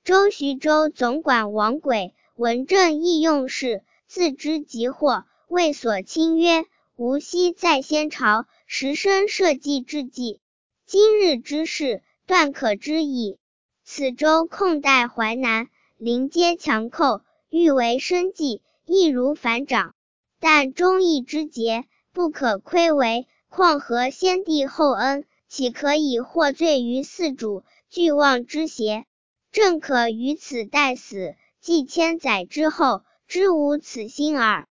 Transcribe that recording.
周徐州总管王轨闻朕意用事，自知急惑，谓所亲曰：吾昔在先朝，时深社稷之计，今日之事，断可知矣。此州控带淮南，邻接强寇，欲为生计，易如反掌。但忠义之节，不可亏为，况何先帝厚恩，岂可以获罪于嗣主，俱忘之邪？朕可于此待死，既千载之后，知无此心耳。